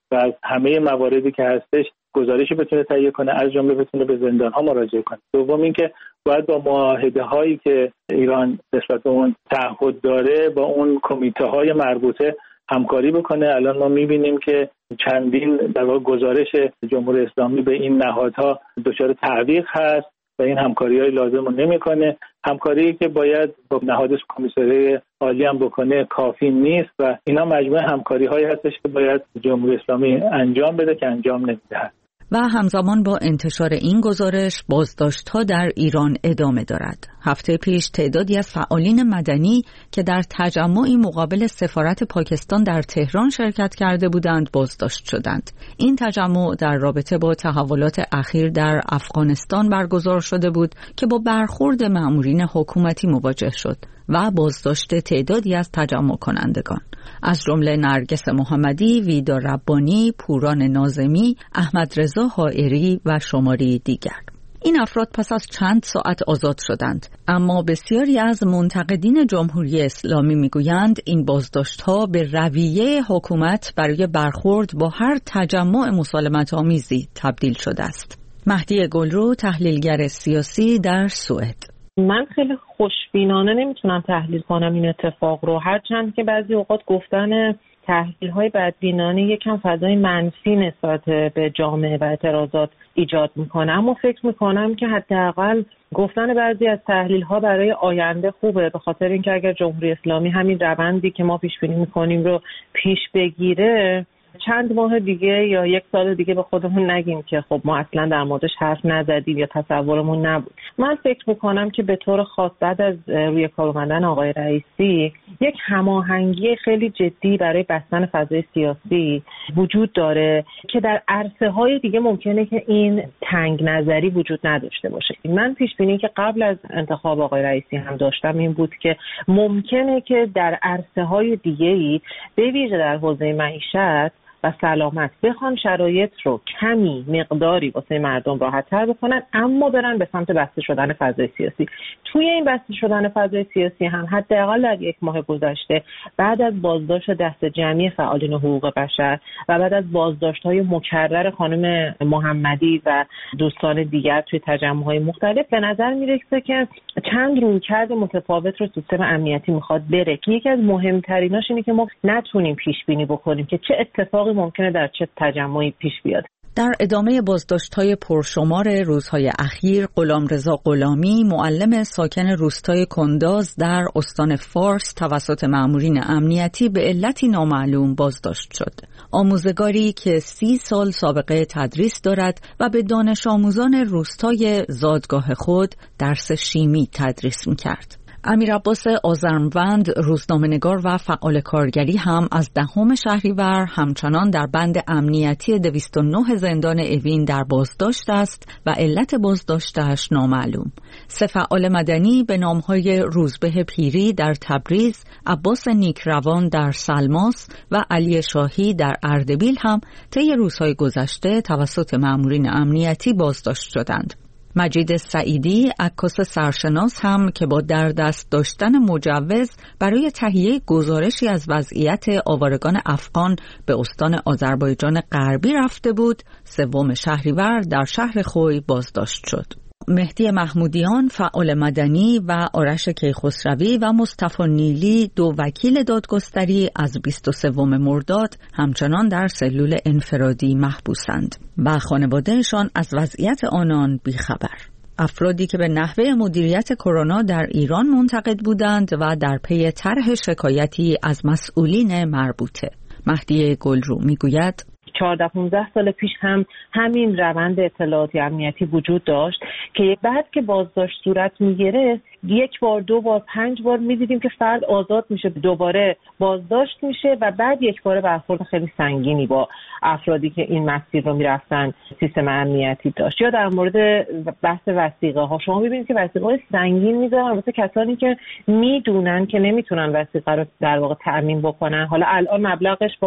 و از همه مواردی که هستش گزارشی بتونه تهیه کنه، از جمله بتونه به زندان‌ها مراجعه کنه. دوم اینکه باید با معاهده‌هایی که ایران نسبت به اون تعهد داره با اون کمیته‌های مربوطه همکاری بکنه. الان ما می‌بینیم که چندین در واقع گزارش جمهوری اسلامی به این نهادها دچار تعویق هست و این همکاری‌های لازم رو نمی‌کنه. همکاری که باید با نهاد کمیسریه عالی هم بکنه کافی نیست و اینا مجموعه همکاری‌هایی هستش که باید جمهوری اسلامی انجام بده که انجام نمی‌دهد. و همزمان با انتشار این گزارش بازداشت‌ها در ایران ادامه دارد. هفته پیش تعدادی از فعالین مدنی که در تجمعی مقابل سفارت پاکستان در تهران شرکت کرده بودند بازداشت شدند. این تجمع در رابطه با تحولات اخیر در افغانستان برگزار شده بود که با برخورد مأمورین حکومتی مواجه شد و بازداشت تعدادی از تجمع کنندگان از جمله نرگس محمدی، ویدا ربانی، پوران ناظمی، احمد رضا حائری و شماری دیگر. این افراد پس از چند ساعت آزاد شدند، اما بسیاری از منتقدین جمهوری اسلامی میگویند این بازداشت‌ها به رویه حکومت برای برخورد با هر تجمع مسالمت‌آمیزی تبدیل شده است. مهدی گلرو، تحلیلگر سیاسی در سوئد: من خیلی خوشبینانه نمیتونم تحلیل کنم این اتفاق رو، هرچند که بعضی اوقات گفتن تحلیل‌های بدبینانه یکم فضای منفی نسبت به جامعه و اعتراضات ایجاد میکنه، اما فکر میکنم که حداقل گفتن بعضی از تحلیل‌ها برای آینده خوبه، به خاطر اینکه اگر جمهوری اسلامی همین روندی که ما پیش بینی میکنیم رو پیش بگیره، چند ماه دیگه یا یک سال دیگه به خودمون نگیم که خب ما اصلا در موردش حرف نزدیم یا تصورمون نبود. من فکر میکنم که به طور خاص بعد از روی کار اومدن آقای رئیسی یک هماهنگی خیلی جدی برای بستن فضای سیاسی وجود داره که در عرصه‌های دیگه ممکنه که این تنگ نظری وجود نداشته باشه. من پیش بینی که قبل از انتخاب آقای رئیسی هم داشتم این بود که ممکنه که در عرصه‌های دیگه‌ای به ویژه در حوزه معیشت و سلامت بخوان شرایط رو کمی مقداری واسه مردم راحت‌تر بکنن، اما برن به سمت بسته شدن فضای سیاسی. توی این بسته شدن فضای سیاسی هم حداقل در یک ماه گذشته بعد از بازداشت دست جمعی فعالین حقوق بشر و بعد از بازداشت‌های مکرر خانم محمدی و دوستان دیگر توی تجمع‌های مختلف به نظر میرسه که چند رویکرد متفاوت رو سیستم امنیتی میخواد بره که یکی از مهمتریناش اینه که ما نتونیم پیش بینی بکنیم که چه اتفاقی ممکنه در چه تجمعی پیش بیاد. در ادامه بازداشت‌های پرشمار روزهای اخیر، غلامرضا غلامی، معلم ساکن روستای کنداز در استان فارس توسط مأمورین امنیتی به علتی نامعلوم بازداشت شد. آموزگاری که سی سال سابقه تدریس دارد و به دانش آموزان روستای زادگاه خود درس شیمی تدریس می‌کرد. امیر عباس آذرموند، روزنامه‌نگار و فعال کارگری هم از دهم شهریور همچنان در بند امنیتی دویست و نه زندان اوین در بازداشت است و علت بازداشتش نامعلوم. سه فعال مدنی به نام‌های روزبه پیری در تبریز، عباس نیکروان در سلماس و علی شاهی در اردبیل هم طی روزهای گذشته توسط مأمورین امنیتی بازداشت شدند. مجید سعیدی، عکاس سرشناس هم که با در دست داشتن مجوز برای تهیه گزارشی از وضعیت آوارگان افغان به استان آذربایجان غربی رفته بود، سوم شهریور در شهر خوی بازداشت شد. مهدی محمودیان، فعال مدنی و آرش کیخسروی و مصطفی نیلی، دو وکیل دادگستری، از بیست و سوم مرداد همچنان در سلول انفرادی محبوسند و خانوادهشان از وضعیت آنان بیخبر. افرادی که به نحوه مدیریت کرونا در ایران منتقد بودند و در پی طرح شکایتی از مسئولین مربوطه. مهدی گلرو میگوید چهارده پانزده سال پیش هم همین روند اطلاعاتی امنیتی وجود داشت که بعد که بازداشت صورت میگرفت یک بار دو بار پنج بار میدیدیم که فرد آزاد میشه، دوباره بازداشت میشه و بعد یک بار برخورد خیلی سنگینی با افرادی که این مسیر رو میرفتن سیستم امنیتی داشت. یا در مورد بحث وثیقه ها شما میبینید که وثیقه های سنگین میذارن واسه کسانی که میدونن که نمیتونن وثیقه رو در واقع تأمین بکنن. حالا الان مبلغش با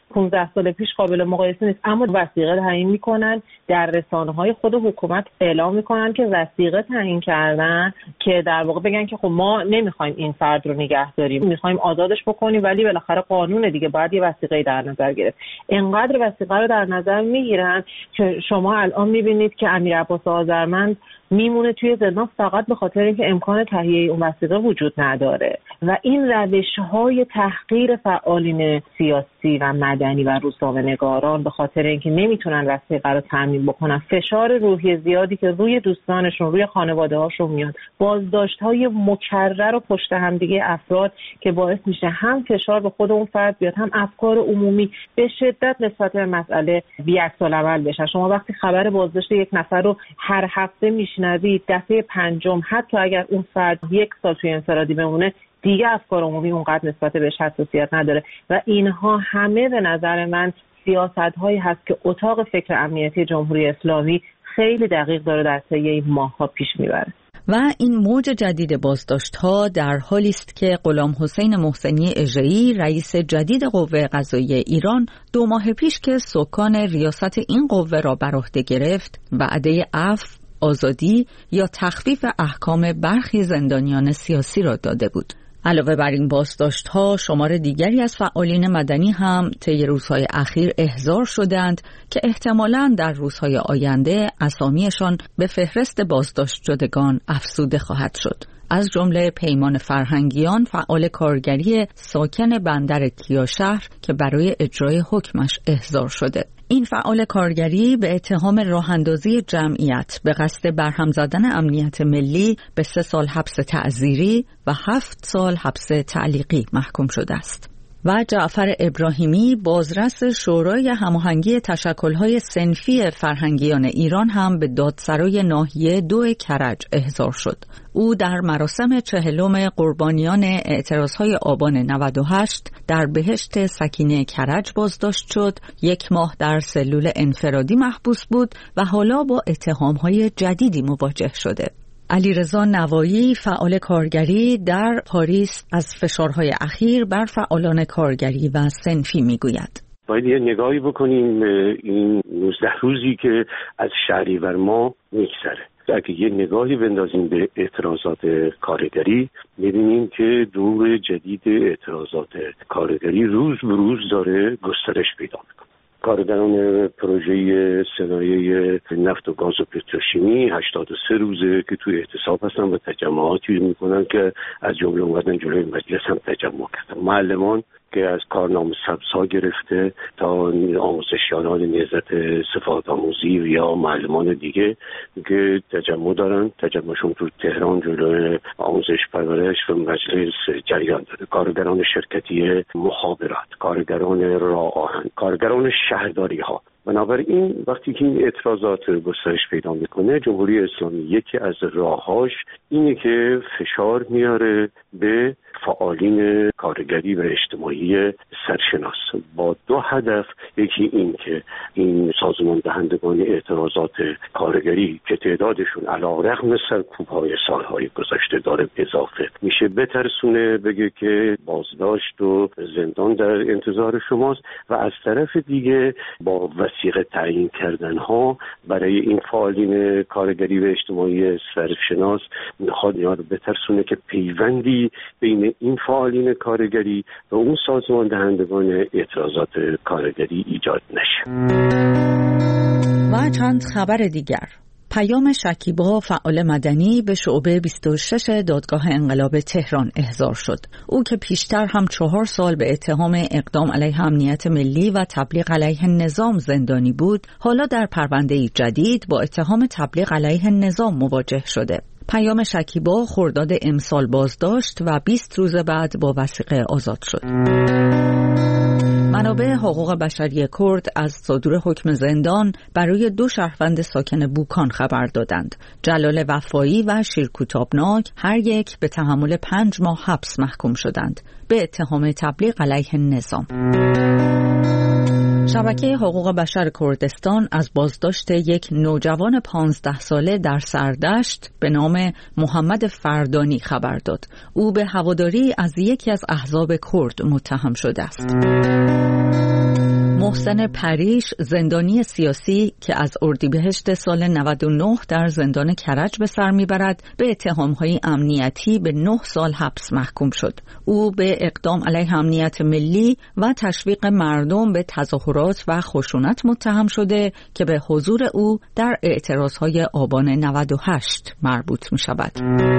پانزده سال پیش قابل مقایسه نیست، اما وثیقه تعیین میکنن، در رسانه‌های خود حکومت اعلام میکنن که وثیقه تعیین کردن که در واقع بگن که خب ما نمیخوایم این فرد رو نگه داریم، میخوایم آزادش بکنیم، ولی بالاخره قانون دیگه باید یه وثیقه در نظر گرفت. انقدر وثیقه رو در نظر میگیرن که شما الان میبینید که امیر عباس آذرمند میمونه توی زندان فقط به خاطر اینکه امکان تهیه اون وثیقه وجود نداره و این روش‌های تحقیر فعالین سیاسی و مدنی و روزنامه‌نگاران به خاطر اینکه نمیتونن وثیقه رو تامین بکنن، فشار روحی زیادی که روی دوستانشون، روی خانواده‌هاشون میاد، بازداشت‌های مکرر و پشت هم دیگه افراد که باعث میشه هم فشار به خود اون فرد بیاد، هم افکار عمومی به شدت نسبت به مسئله بی‌عکس‌العمل بشن. شما وقتی خبر بازداشت یک نفر رو هر هفته میشنوید، دفعه پنجم حتی اگر اون فرد یک سال توی انفرادی بمونه دیگه افکار عمومی اونقدر نسبت بهش حساسیت نداره و اینها همه به نظر من سیاست‌هایی هست که اتاق فکر امنیتی جمهوری اسلامی خیلی دقیق داره در طی این ماه‌ها پیش میبره. و این موج جدید بازداشت‌ها در حالی است که غلام حسین محسنی اژه‌ای رئیس جدید قوه قضاییه ایران دو ماه پیش که سکان ریاست این قوه را بر عهده گرفت وعده عفو، آزادی یا تخفیف احکام برخی زندانیان سیاسی را داده بود. علاوه بر این بازداشت‌ها، شمار دیگری از فعالین مدنی هم طی روزهای اخیر احضار شدند که احتمالاً در روزهای آینده اسامیشان به فهرست بازداشت شدگان افزوده خواهد شد. از جمله پیمان فرهنگیان، فعال کارگری ساکن بندر کیاشهر که برای اجرای حکمش احضار شده. این فعال کارگری به اتهام راه‌اندازی جمعیت به قصد برهم زدن امنیت ملی به سه سال حبس تعزیری و هفت سال حبس تعلیقی محکوم شده است. و جعفر ابراهیمی بازرس شورای هماهنگی تشکل‌های صنفی فرهنگیان ایران هم به دادسرای ناحیه دو کرج احضار شد. او در مراسم چهلم قربانیان اعتراضهای آبان نود و هشت در بهشت سکینه کرج بازداشت شد، یک ماه در سلول انفرادی محبوس بود و حالا با اتهام‌های جدیدی مواجه شده. علیرضا نوایی فعال کارگری در پاریس از فشارهای اخیر بر فعالان کارگری و صنفی میگوید. باید یه نگاهی بکنیم این نوزده روزی که از شهریور ما میگذره. اگه یه نگاهی بندازیم به اعتراضات کارگری می‌بینیم که دور جدید اعتراضات کارگری روز به روز داره گسترش پیدا میکنه. کارگران پروژه صنایع نفت و گاز و پتروشیمی هشتاد و سه روزه که توی اعتصاب هستن و تجمعاتی میکنن که از جمله اومدن جلوی مجلس هم تجمع کردن. معلمان که از کارنامه سبزها گرفته تا آموزشیاران نهضت صفات آموزی یا معلمان دیگه که تجمع دارن، تجمعشون تو تهران جلوی آموزش پرورش و مجلس جریان داره. کارگران شرکتی مخابرات، کارگران راه آهن، کارگران شهرداری ها. بنابراین وقتی که این اعتراضات گسترش پیدا میکنه، جمهوری اسلامی یکی از راهاش اینه که فشار میاره به فعالین کارگری و اجتماعی سرشناس با دو هدف. یکی این که این سازمان دهندگان اعتراضات کارگری که تعدادشون علیرغم سرکوب‌های سالهای گذشته داره اضافه میشه بترسونه، بگه که بازداشت و زندان در انتظار شماست و از طرف دیگه با وثیقه تعیین کردن ها برای این فعالین کارگری و اجتماعی سرشناس میخواد اینا رو بترسونه که پیوندی بین این فعالین کارگری و اون سازمان دهندگان اعتراضات کارگری ایجاد نشه. و چند خبر دیگر. پیام شکیبا فعال مدنی به شعبه بیست و شش دادگاه انقلاب تهران احضار شد. او که پیشتر هم چهار سال به اتهام اقدام علیه امنیت ملی و تبلیغ علیه نظام زندانی بود، حالا در پرونده جدید با اتهام تبلیغ علیه نظام مواجه شده. پیام شکیبا خرداد امسال بازداشت و بیست روز بعد با وثیقه آزاد شد. منابع حقوق بشری کرد از صدور حکم زندان برای دو شهروند ساکن بوکان خبر دادند. جلال وفایی و شیرکو تابناک هر یک به تحمل پنج ماه حبس محکوم شدند به اتهام تبلیغ علیه نظام. شبکه حقوق بشر کردستان از بازداشت یک نوجوان پانزده ساله در سردشت به نام محمد فردانی خبر داد. او به هواداری از یکی از احزاب کرد متهم شده است. محسن پریش، زندانی سیاسی که از اردیبهشت سال نود و نه در زندان کرج به سر میبرد، به اتهام‌های امنیتی به نه سال حبس محکوم شد. او به اقدام علیه امنیت ملی و تشویق مردم به تظاهرات و خشونت متهم شده که به حضور او در اعتراضهای آبان نود و هشت مربوط می شود.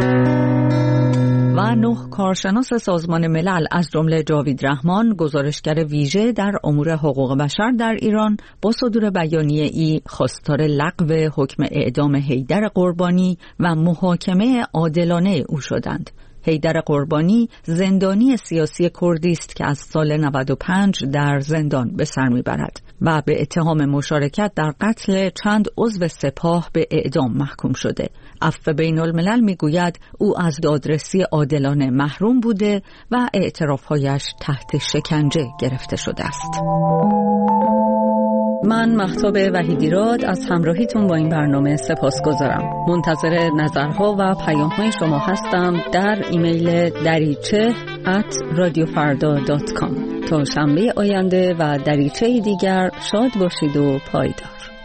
و نه کارشناس سازمان ملل از جمله جاوید رحمان، گزارشگر ویژه در امور حقوق بشر در ایران، با صدور بیانیه ای خواستار لغو حکم اعدام حیدر قربانی و محاکمه عادلانه او شدند. حیدر قربانی زندانی سیاسی کردی است که از سال نود و پنج در زندان به سر میبرد و به اتهام مشارکت در قتل چند عضو سپاه به اعدام محکوم شده. عفو بین الملل میگوید او از دادرسی عادلانه محروم بوده و اعترافهایش تحت شکنجه گرفته شده است. من مهتاب وحیدیراد از همراهیتون با این برنامه سپاسگزارم. منتظر نظرها و پیام‌های شما هستم در ایمیل دریچه ات رادیو فردا دات کام. تا شنبه آینده و دریچه دیگر شاد باشید و پایدار.